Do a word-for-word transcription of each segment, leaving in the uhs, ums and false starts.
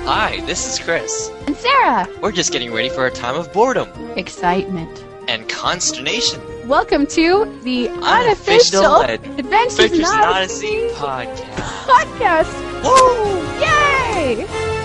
Hi, this is Chris. And Sarah. We're just getting ready for a time of boredom. Excitement. And consternation. Welcome to the Unofficial Unofficial Ad- Adventures, Adventures Not, Not a a Scene Scene podcast. podcast. Woo! Yay!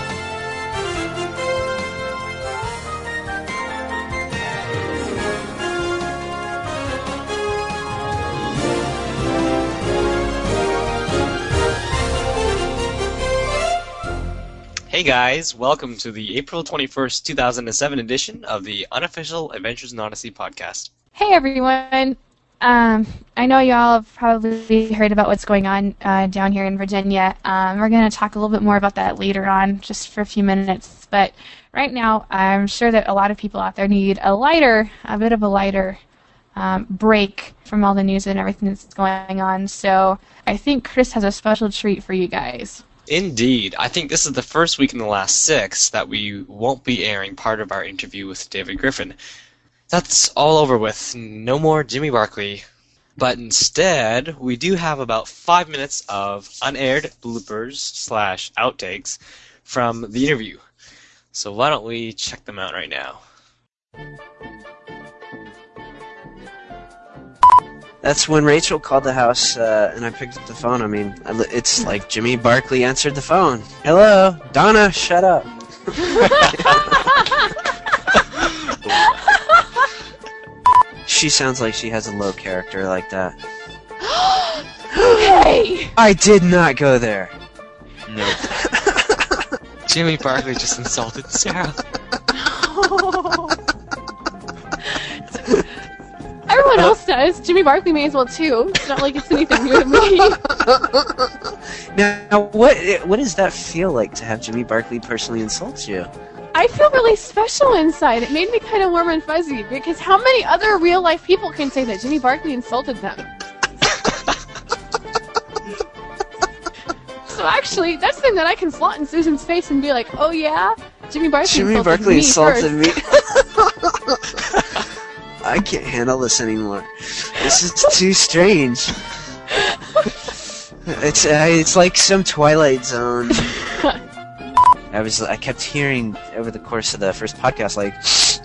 Hey guys, welcome to the April twenty-first, two thousand seven edition of the Unofficial Adventures in Odyssey podcast. Hey everyone. Um, I know y'all have probably heard about what's going on uh, down here in Virginia. Um, we're going to talk a little bit more about that later on, just for a few minutes. But right now, I'm sure that a lot of people out there need a lighter, a bit of a lighter um, break from all the news and everything that's going on. So I think Chris has a special treat for you guys. Indeed. I think this is the first week in the last six that we won't be airing part of our interview with David Griffin. That's all over with. No more Jimmy Barkley. But instead, we do have about five minutes of unaired bloopers slash outtakes from the interview. So why don't we check them out right now? That's when Rachel called the house, uh, and I picked up the phone. I mean, I li- it's like Jimmy Barkley answered the phone. Hello, Donna, shut up. She sounds like she has a low character like that. Hey! I did not go there. Nope. Jimmy Barkley just insulted Sarah. Everyone else does. Jimmy Barkley may as well too. It's not like it's anything new to me. Now, what what does that feel like to have Jimmy Barkley personally insult you? I feel really special inside. It made me kind of warm and fuzzy because how many other real life people can say that Jimmy Barkley insulted them? So actually, that's something that I can flaunt in Susan's face and be like, "Oh yeah, Jimmy Barkley Jimmy insulted Barkley me insulted first." me. I can't handle this anymore. This is too strange. It's uh, it's like some Twilight Zone. I was I kept hearing over the course of the first podcast like.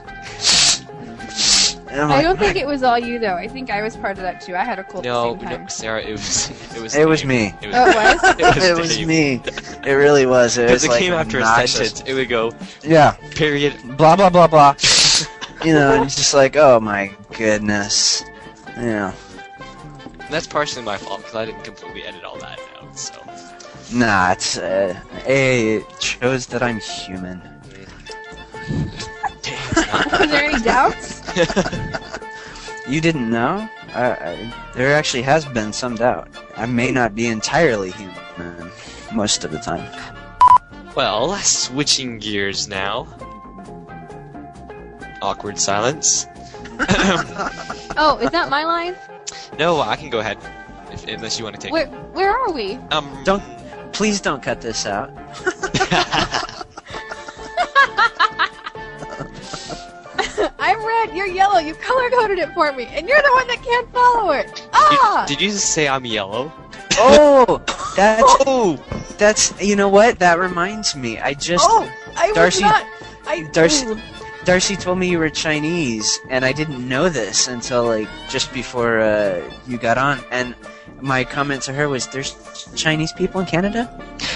And I'm I like, don't think it was all you though. I think I was part of that too. I had a cold No, at the same time. no, Sarah, it was it was It was Dave. me. It was, Oh, it was? it was, It was Dave. me. It really was. It Because was it like came after a obnoxious. sentence, it would go Yeah. period. Blah blah blah blah. You know, and it's just like, oh my goodness. Yeah. That's partially my fault because I didn't completely edit all that out. So Nah, it's uh, a it shows that I'm human. Were there any doubts? You didn't know? I, I, there actually has been some doubt. I may not be entirely human most of the time. Well, switching gears now. Awkward silence. Oh, is that my line? No, I can go ahead, if, unless you want to take Where it. Where are we? Um, Don't, please don't cut this out. I'm red. You're yellow. You color coded it for me, and you're the one that can't follow it. Ah! Did you just say I'm yellow? Oh, that's Oh! that's. You know what? That reminds me. I just Oh, I Darcy- was not. I Darcy- Ooh. Darcy told me you were Chinese, and I didn't know this until like just before uh, you got on. And my comment to her was, "There's Chinese people in Canada."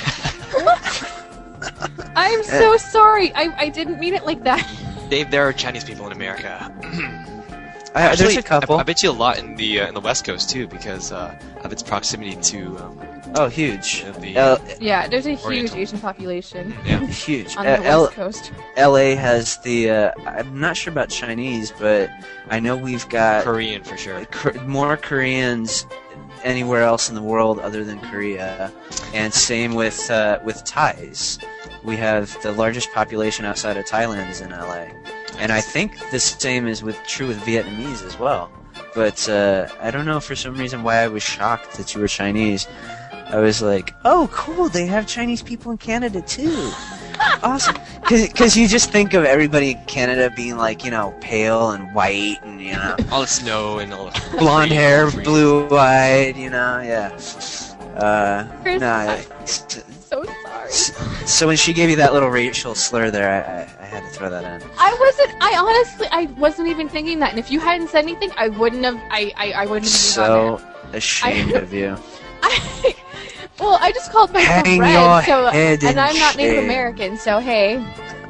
I'm so sorry. I I didn't mean it like that. Dave, there are Chinese people in America. I, Actually, there's a couple. I, I bet you a lot in the uh, in the West Coast too, because uh, of its proximity to um, oh, huge. the. L- Yeah, there's a huge Oriental. Asian population yeah. huge. on Uh, the L- West Coast. L A has the. Uh, I'm not sure about Chinese, but I know we've got Korean for sure. Kor- more Koreans anywhere else in the world other than Korea, and same with uh, with Thais. We have the largest population outside of Thailand is in L A, and I think the same is with true with Vietnamese as well. But uh, I don't know for some reason why I was shocked that you were Chinese. I was like, oh, cool, they have Chinese people in Canada too. Awesome. Because you just think of everybody in Canada being like, you know, pale and white and, you know, All the snow and all the blonde trees, hair, trees. blue-eyed, you know, yeah. Uh, Chris, nah, I- s- So sorry. s- So when she gave you that little racial slur there, I, I, I had to throw that in. I wasn't. I honestly, I wasn't even thinking that. And if you hadn't said anything, I wouldn't have. I, I, I wouldn't have. So Even ashamed I- of you. I, well, I just called myself Hang red, your so head and in I'm not Native shame. American, so hey.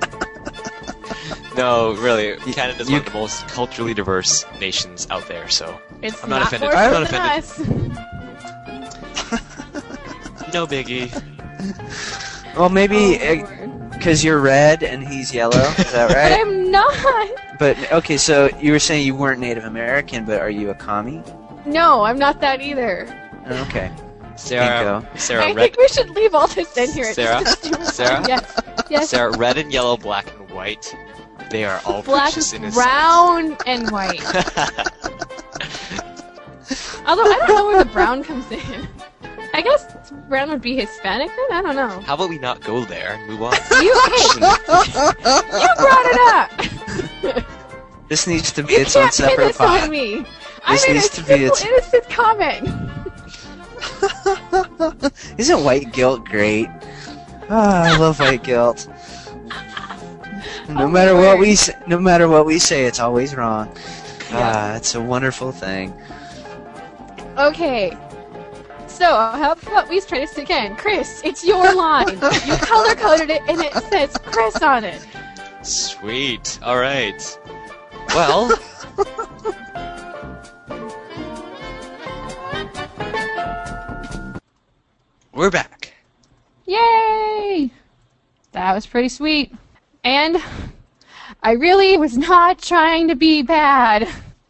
No, really, You- Canada's you- one of the most culturally diverse nations out there, so It's I'm not not offended. worse I'm not than offended. us. no biggie. Well, maybe Oh, my word. because you're red and he's yellow. Is that But right? I'm not. But okay, so you were saying you weren't Native American, but are you a commie? No, I'm not that either. Okay. Sarah, Pinko. Sarah, I red, think we should leave all this in here. It's Sarah? just too much. Sarah? Yes. Yes. Sarah, red and yellow, black and white. They are all Black, precious innocent. brown, and white. Although I don't know where the brown comes in. I guess brown would be Hispanic then? I don't know. How about we not go there and move on? You, hey, you brought it up! This needs to be You its own can't pin separate this on pod. me! I This made a needs to be simple, its- innocent comment! Isn't white guilt great? Ah, I love white guilt. No Oh, matter my what word. we say, no matter what we say, it's always wrong. Ah, it's a wonderful thing. Okay. So, how about we try this again? Chris, it's your line. You color-coded it, and it says Chris on it. Sweet. All right. Well, we're back. Yay! That was pretty sweet. And I really was not trying to be bad.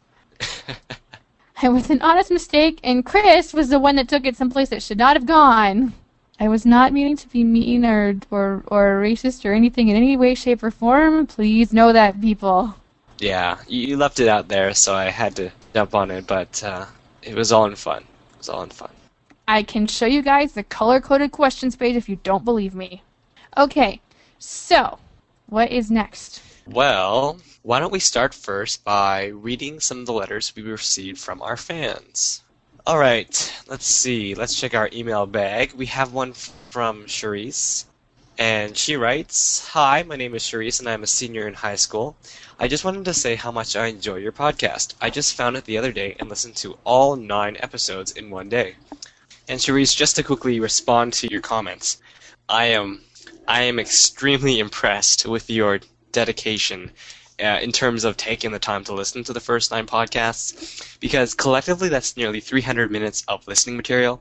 It was an honest mistake, and Chris was the one that took it someplace it should not have gone. I was not meaning to be mean or, or, or racist or anything in any way, shape, or form. Please know that, people. Yeah, you you left it out there, so I had to jump on it, but uh, it was all in fun. It was all in fun. I can show you guys the color-coded questions page if you don't believe me. Okay, so what is next? Well, why don't we start first by reading some of the letters we received from our fans? All right, let's see. Let's check our email bag. We have one f- from Charisse, and she writes, "Hi, my name is Charisse, and I'm a senior in high school. I just wanted to say how much I enjoy your podcast. I just found it the other day and listened to all nine episodes in one day." And Charisse, just to quickly respond to your comments, I am, I am extremely impressed with your dedication uh, in terms of taking the time to listen to the first nine podcasts, because collectively that's nearly three hundred minutes of listening material.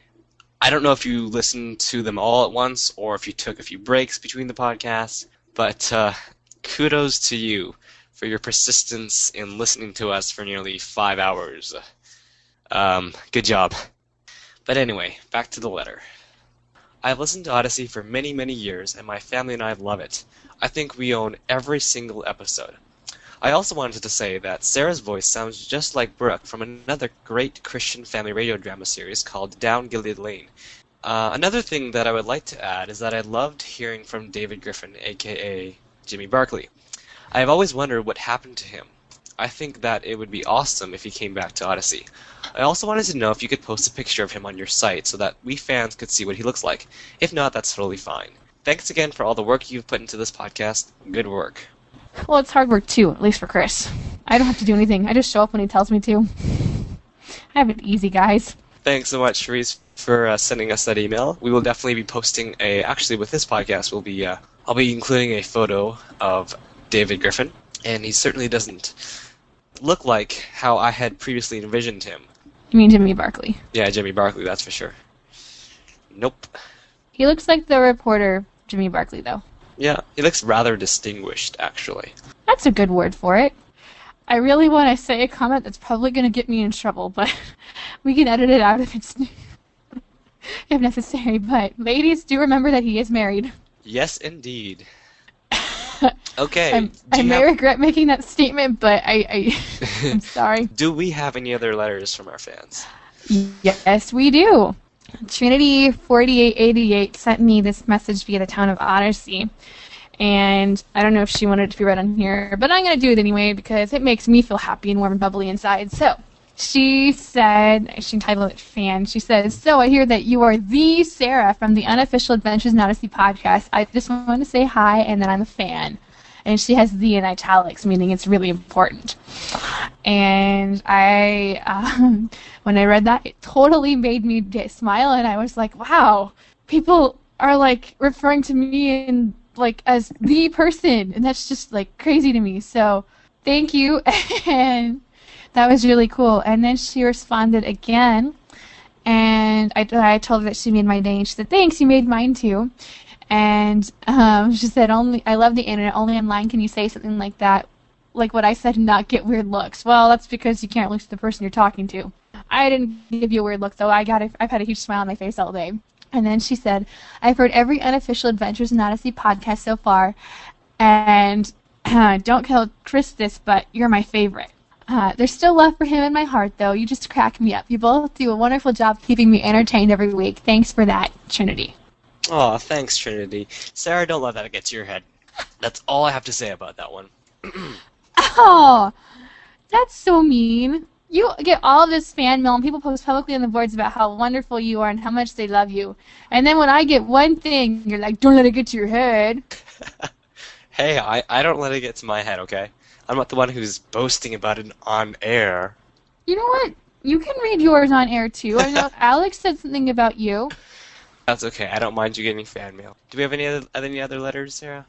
I don't know if you listened to them all at once or if you took a few breaks between the podcasts, but uh, kudos to you for your persistence in listening to us for nearly five hours. Um, good job. But anyway, back to the letter. I've listened to Odyssey for many, many years, and my family and I love it. I think we own every single episode. I also wanted to say that Sarah's voice sounds just like Brooke from another great Christian family radio drama series called Down Gilead Lane. Uh, another thing that I would like to add is that I loved hearing from David Griffin, aka Jimmy Barkley. I have always wondered what happened to him. I think that it would be awesome if he came back to Odyssey. I also wanted to know if you could post a picture of him on your site so that we fans could see what he looks like. If not, that's totally fine. Thanks again for all the work you've put into this podcast. Good work. Well, it's hard work too, at least for Chris. I don't have to do anything. I just show up when he tells me to. I have it easy, guys. Thanks so much, Charisse, for uh, sending us that email. We will definitely be posting a. Actually, with this podcast, we'll be. Uh, I'll be including a photo of David Griffin, and he certainly doesn't look like how I had previously envisioned him. You mean Jimmy Barkley? Yeah, Jimmy Barkley, that's for sure. Nope. He looks like the reporter Jimmy Barkley, though. Yeah, he looks rather distinguished, actually. That's a good word for it. I really want to say a comment that's probably going to get me in trouble, but we can edit it out if it's if necessary. But ladies, do remember that he is married. Yes, indeed. Okay. I'm, do I you may have- regret making that statement, but I, I I'm sorry. Do we have any other letters from our fans? Yes, we do. Trinity forty-eight eighty-eight sent me this message via the town of Odyssey. And I don't know if she wanted it to be read on here, but I'm going to do it anyway because it makes me feel happy and warm and bubbly inside. So, she said, she titled it fan, she says, so I hear that you are the Sarah from the Unofficial Adventures in Odyssey podcast. I just want to say hi, and that I'm a fan. And she has the in italics, meaning it's really important. And I, um, when I read that, it totally made me get, smile, and I was like, wow, people are, like, referring to me in, like, as the person, and that's just, like, crazy to me. So, thank you, and that was really cool. And then she responded again, and I, I told her that she made my day, and she said, thanks, you made mine too. And um, she said, "Only I love the internet. Only online can you say something like that, like what I said, and not get weird looks." Well, that's because you can't look at the person you're talking to. I didn't give you a weird look, though. I got a, I've had a huge smile on my face all day. And then she said, "I've heard every Unofficial Adventures in Odyssey podcast so far, and uh, don't tell Chris this, but you're my favorite. Uh, there's still love for him in my heart, though. You just crack me up. You both do a wonderful job keeping me entertained every week. Thanks for that, Trinity." Aw, thanks, Trinity. Sarah, don't let that get to your head. That's all I have to say about that one. Oh, that's so mean. You get all this fan mail, and people post publicly on the boards about how wonderful you are and how much they love you. And then when I get one thing, you're like, don't let it get to your head. Hey, I, I don't let it get to my head, okay? I'm not the one who's boasting about it on air. You know what? You can read yours on air, too. I know Alex said something about you. That's okay. I don't mind you getting fan mail. Do we have any other any other letters, Sarah?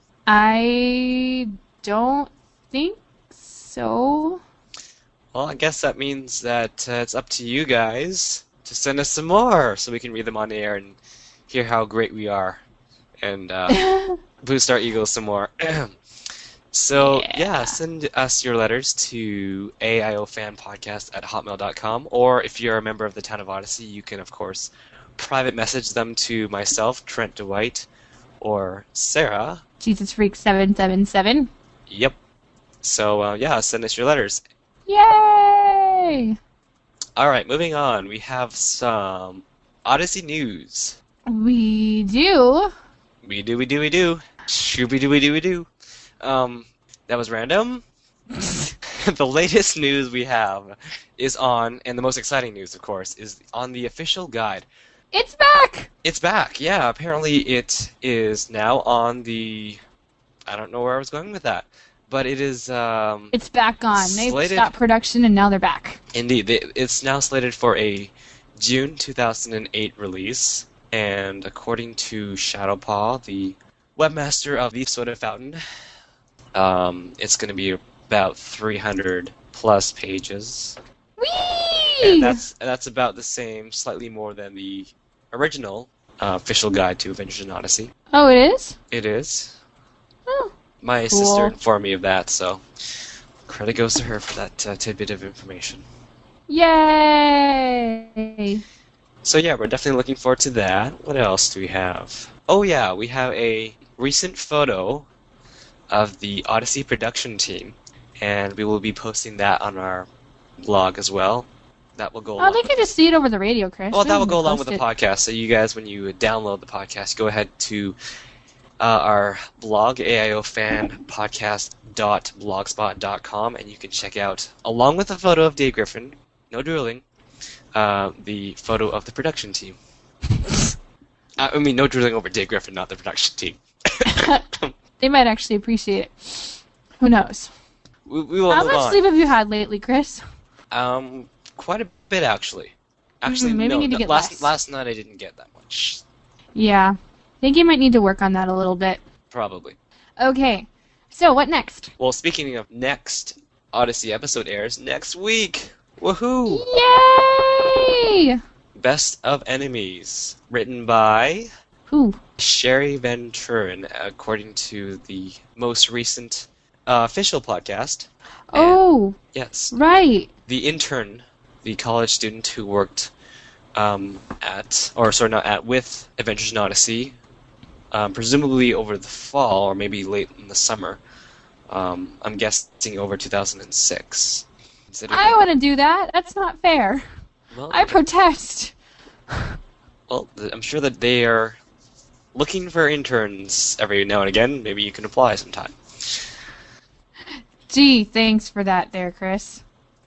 I don't think so. Well, I guess that means that uh, it's up to you guys to send us some more so we can read them on the air and hear how great we are and uh, boost our egos some more. So, yeah. yeah, send us your letters to A I O fan podcast at hotmail dot com, or if you're a member of the Town of Odyssey, you can, of course, private message them to myself, Trent DeWhite, or Sarah. Jesus Freak seven seven seven. Yep. So, uh, yeah, send us your letters. Yay! Alright, moving on. We have some Odyssey news. We do. We do, we do, we do. Shooby-dooby-dooby-doo. Um, that was random. The latest news we have is on, and the most exciting news, of course, is on the official guide. It's back! It's back, yeah. Apparently it is now on the... I don't know where I was going with that. But it is... Um, it's back on. They've slated... stopped production, and now they're back. Indeed. It's now slated for a June two thousand eight release. And according to Shadowpaw, the webmaster of the Soda Fountain, um, it's going to be about three hundred plus pages. Whee! And that's, that's about the same, slightly more than the original uh, official guide to Adventures in Odyssey. Oh, it is? It is. Oh, My cool. sister informed me of that, so credit goes to her for that uh, tidbit of information. Yay! So yeah, we're definitely looking forward to that. What else do we have? Oh yeah, we have a recent photo of the Odyssey production team, and we will be posting that on our blog as well. That will go Oh, along. they can just see it over the radio, Chris. Well, They that will don't go need to along with post the it. podcast. So you guys, when you download the podcast, go ahead to uh, our blog, A I O fan podcast dot blogspot dot com, and you can check out, along with a photo of Dave Griffin, no drooling, uh, the photo of the production team. I mean, no drooling over Dave Griffin, not the production team. They might actually appreciate it. Who knows? we, we will How move much on. sleep have you had lately, Chris? Um, quite a bit actually. Actually, Mm, maybe no. you need to no, get last less. last night I didn't get that much. Yeah. I think you might need to work on that a little bit. Probably. Okay. So, what next? Well, speaking of next, Odyssey episode airs next week. Woohoo! Yay! Best of Enemies, written by Who? Sherry Van Turen, according to the most recent uh, official podcast. And, Oh, yes, right. the intern, the college student who worked um, at, or sorry, not at, with Adventures in Odyssey, um, presumably over the fall or maybe late in the summer. Um, I'm guessing over two thousand six. Considering- I want to do that. That's not fair. Well, I protest. Well, th- I'm sure that they are looking for interns every now and again. Maybe you can apply sometime. Gee, thanks for that there, Chris.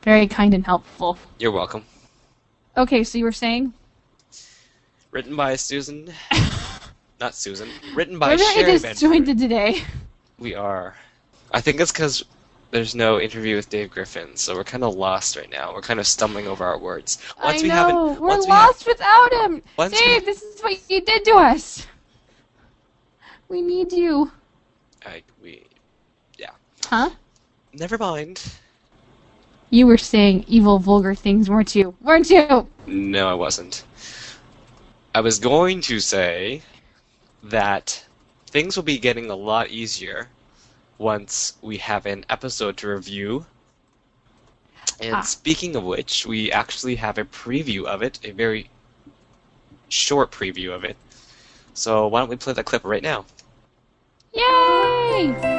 Very kind and helpful. You're welcome. Okay, so you were saying? Written by Susan. Not Susan. Written by We're very Sherry Van disjointed today. We are. I think it's because there's no interview with Dave Griffin, so we're kind of lost right now. We're kind of stumbling over our words. Once I we know. haven't, We're once lost we without him. Once Dave, we- this is what you did to us. We need you. have, I, we, Huh? never mind. You were saying evil, vulgar things, weren't you? Weren't you? No, I wasn't. I was going to say that things will be getting a lot easier once we have an episode to review. And Ah. speaking of which, we actually have a preview of it, a very short preview of it. So why don't we play that clip right now? Yay!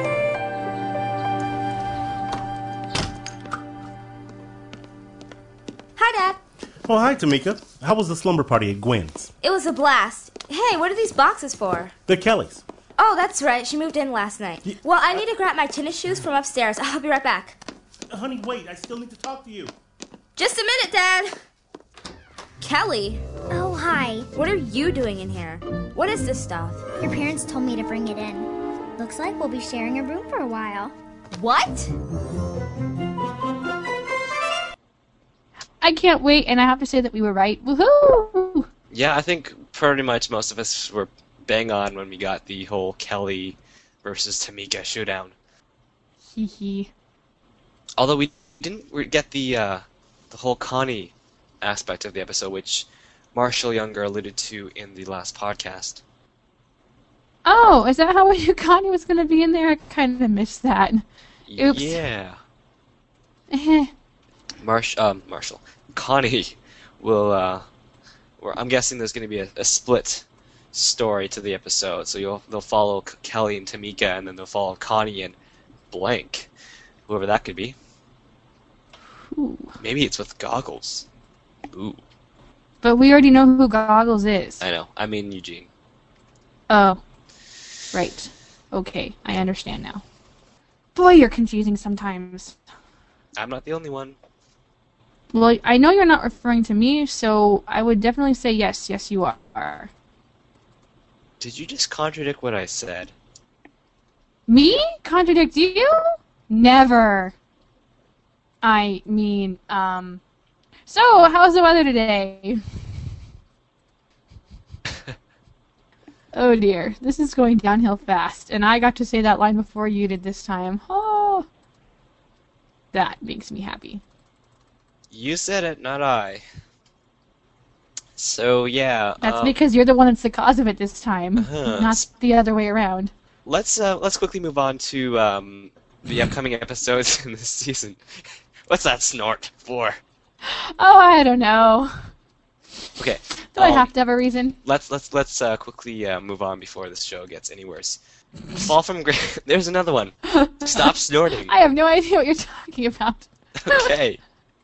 Hi, Dad. Oh, hi, Tamika. How was the slumber party at Gwen's? It was a blast. Hey, what are these boxes for? The Kellys. Oh, that's right. She moved in last night. Ye- Well, I need to grab my tennis shoes from upstairs. I'll be right back. Honey, wait. I still need to talk to you. Just a minute, Dad. Kelly, Oh, hi. what are you doing in here? What is this stuff? Your parents told me to bring it in. Looks like we'll be sharing a room for a while. What? I can't wait, and I have to say that we were right. Woohoo! Yeah, I think pretty much most of us were bang on when we got the whole Kelly versus Tamika showdown. Hee hee. Although we didn't re- get the uh, the whole Connie aspect of the episode, which Marshall Younger alluded to in the last podcast. Oh, is that how we knew Connie was going to be in there? I kind of missed that. Oops. Yeah. Eh. Marsh, um, Marshall. Connie will, uh, or I'm guessing there's going to be a, a split story to the episode. So you'll they'll follow K- Kelly and Tamika, and then they'll follow Connie and blank, whoever that could be. Ooh. Maybe it's with goggles. Ooh, But we already know who Goggles is. I know. I mean Eugene. Oh. Right. Okay, I understand now. Boy, you're confusing sometimes. I'm not the only one. Well, I know you're not referring to me, so I would definitely say yes, yes you are. Did you just contradict what I said? Me? Contradict you? Never. I mean, um... So, how's the weather today? Oh dear, this is going downhill fast, and I got to say that line before you did this time. Oh, that makes me happy. You said it, not I. So yeah. That's um, because you're the one that's the cause of it this time, Uh-huh. not the other way around. Let's uh, let's quickly move on to um, the upcoming episodes in this season. What's that snort for? Oh, I don't know. Okay. Do I um, have to have a reason? Let's let's let's uh, quickly uh, move on before this show gets any worse. Fall from grace. There's another one. Stop snorting. I have no idea what you're talking about. Okay.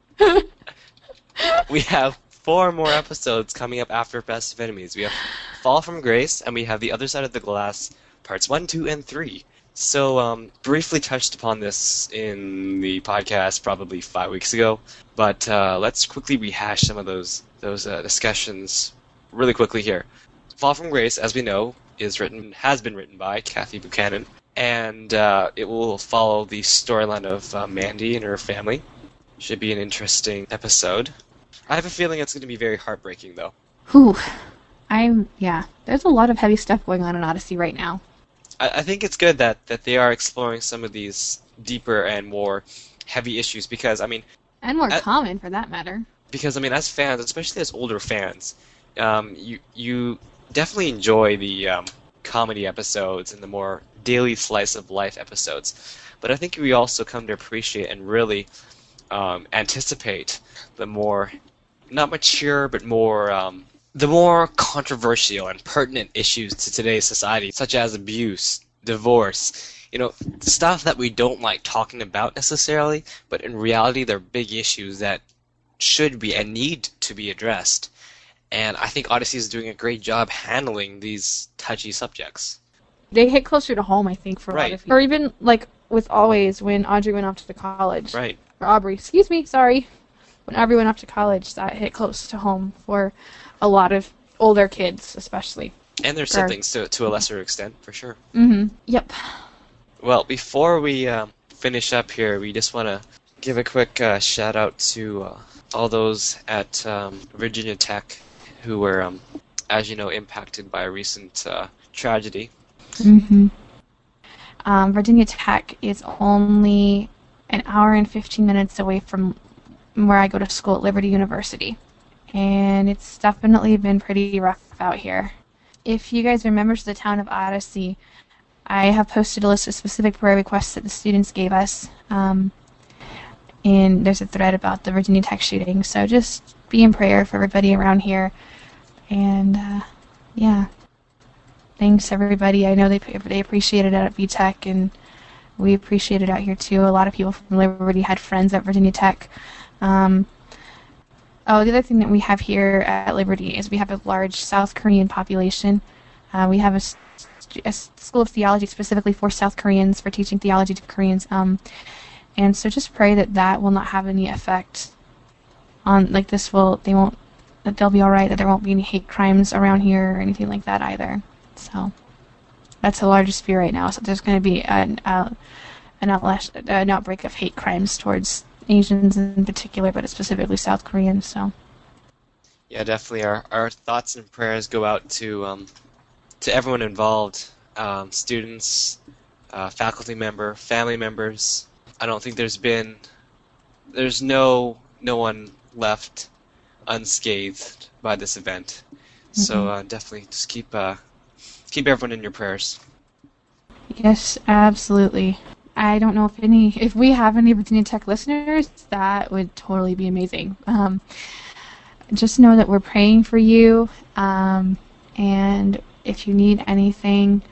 We have four more episodes coming up after Best of Enemies. We have Fall from Grace, and we have The Other Side of the Glass, parts one, two, and three. So, um, briefly touched upon this in the podcast probably five weeks ago, but uh, let's quickly rehash some of those those uh, discussions really quickly here. Fall from Grace, as we know, is written has been written by Kathy Buchanan, and uh, it will follow the storyline of uh, Mandy and her family. Should be an interesting episode. I have a feeling it's going to be very heartbreaking, though. Whew. I'm, yeah, there's a lot of heavy stuff going on in Odyssey right now. I, I think it's good that, that they are exploring some of these deeper and more heavy issues because, I mean, And more Uh, common, for that matter. because I mean, as fans, especially as older fans, um, you you definitely enjoy the um, comedy episodes and the more daily slice of life episodes. But I think we also come to appreciate and really um, anticipate the more not mature, but more um, the more controversial and pertinent issues to today's society, such as abuse, divorce. You know, stuff that we don't like talking about necessarily, but in reality, they're big issues that should be and need to be addressed. And I think Odyssey is doing a great job handling these touchy subjects. They hit closer to home, I think, for a Right. lot of people. Or even, like, with Always, when Audrey went off to the college. Right. or Aubrey, excuse me, sorry. When Aubrey went off to college, that hit close to home for a lot of older kids, especially. And their siblings to to a lesser extent, for sure. Mm-hmm. Yep. Well, before we um, finish up here, we just want to give a quick uh, shout out to uh, all those at um, Virginia Tech who were, um, as you know, impacted by a recent uh, tragedy. Mm-hmm. Um, Virginia Tech is only an hour and fifteen minutes away from where I go to school at Liberty University. And it's definitely been pretty rough out here. If you guys are members of the town of Odyssey, I have posted a list of specific prayer requests that the students gave us. Um, and there's a thread about the Virginia Tech shooting. So just be in prayer for everybody around here. And, uh, yeah. Thanks, everybody. I know they they appreciate it at V Tech, and we appreciate it out here, too. A lot of people from Liberty had friends at Virginia Tech. Um, oh, the other thing that we have here at Liberty is we have a large South Korean population. Uh, we have a, a school of theology specifically for South Koreans, for teaching theology to Koreans. Um, and so just pray that that will not have any effect on, like this will, they won't, that they'll be all right, that there won't be any hate crimes around here or anything like that either. So that's the largest fear right now. So there's going to be an, uh, an, outlash, an outbreak of hate crimes towards Asians in particular, but it's specifically South Koreans. So Yeah, definitely. Our our thoughts and prayers go out to um, to everyone involved, um, students, uh, faculty member, family members. I don't think there's been there's no no one left unscathed by this event. Mm-hmm. So uh, definitely just keep uh, keep everyone in your prayers. Yes, absolutely. I don't know if any, if we have any Virginia Tech listeners, that would totally be amazing. Um, just know that we're praying for you, um, and if you need anything,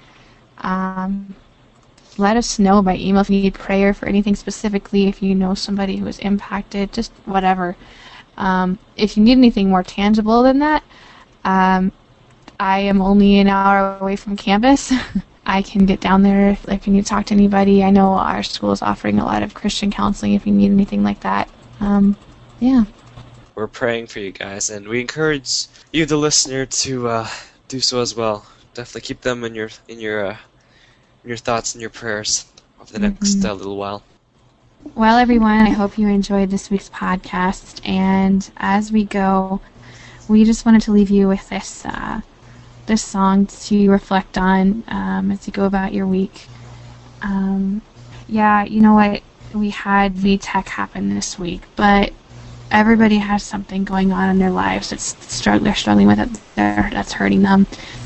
um, let us know by email if you need prayer for anything specifically, if you know somebody who was impacted, just whatever. Um, if you need anything more tangible than that, um, I am only an hour away from campus. I can get down there if, if you need to talk to anybody. I know our school is offering a lot of Christian counseling if you need anything like that. Um, yeah. We're praying for you guys, and we encourage you, the listener, to uh, do so as well. Definitely keep them in your in your uh, in your thoughts and your prayers over the next Mm-hmm. uh, little while. Well, everyone, I hope you enjoyed this week's podcast. And as we go, we just wanted to leave you with this uh, this song to reflect on um, as you go about your week. Um, yeah, you know what? We had V Tech happen this week, but everybody has something going on in their lives that's strugg- they're struggling with it, that's hurting them.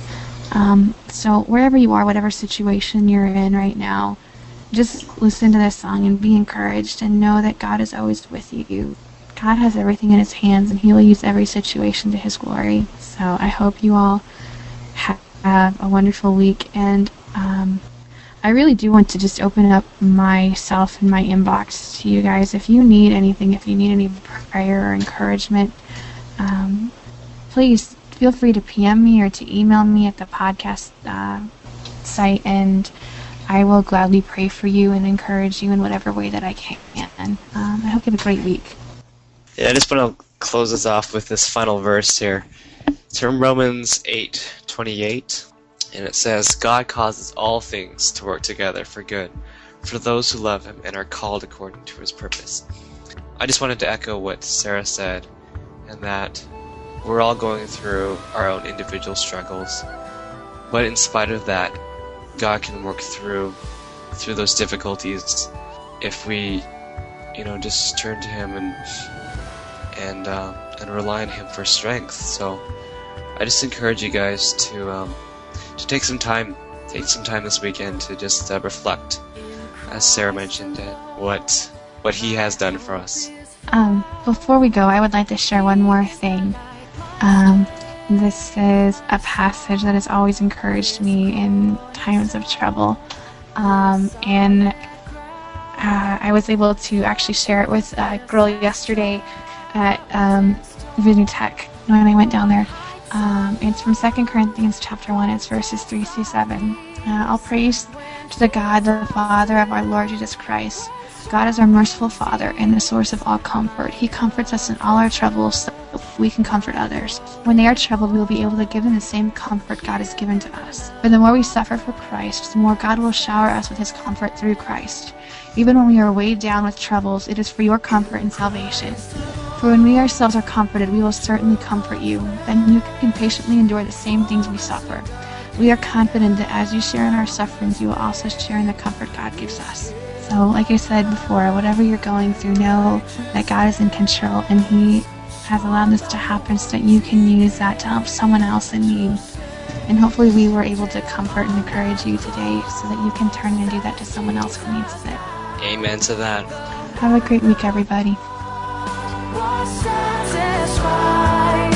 Um, so wherever you are, whatever situation you're in right now, just listen to this song and be encouraged and know that God is always with you. God has everything in his hands, and he will use every situation to his glory. So I hope you all have a wonderful week, and um, I really do want to just open up myself and my inbox to you guys. If you need anything, if you need any prayer or encouragement, um, please feel free to P M me or to email me at the podcast uh, site, and I will gladly pray for you and encourage you in whatever way that I can. Um, I hope you have a great week. Yeah, I just want to close us off with this final verse here. It's from Romans eight twenty-eight, and it says, God causes all things to work together for good, for those who love him and are called according to his purpose. I just wanted to echo what Sarah said, and that we're all going through our own individual struggles, but in spite of that, God can work through through those difficulties if we, you know, just turn to him and and uh, and rely on him for strength. So I just encourage you guys to um, to take some time, take some time this weekend to just uh, reflect, as Sarah mentioned, uh, what what he has done for us. Um, before we go, I would like to share one more thing. Um, this is a passage that has always encouraged me in times of trouble, um, and uh, I was able to actually share it with a girl yesterday at um, Virginia Tech when I went down there. Um, it's from Second Corinthians chapter one. It's verses three through seven. Uh, all praise to the God, the Father of our Lord Jesus Christ. God is our merciful Father and the source of all comfort. He comforts us in all our troubles so we can comfort others. When they are troubled, we will be able to give them the same comfort God has given to us. For the more we suffer for Christ, the more God will shower us with his comfort through Christ. Even when we are weighed down with troubles, it is for your comfort and salvation. For when we ourselves are comforted, we will certainly comfort you. Then you can patiently endure the same things we suffer. We are confident that as you share in our sufferings, you will also share in the comfort God gives us. So, like I said before, whatever you're going through, know that God is in control and he has allowed this to happen so that you can use that to help someone else in need. And hopefully we were able to comfort and encourage you today so that you can turn and do that to someone else who needs it. Amen to that. Have a great week, everybody. Satisfied.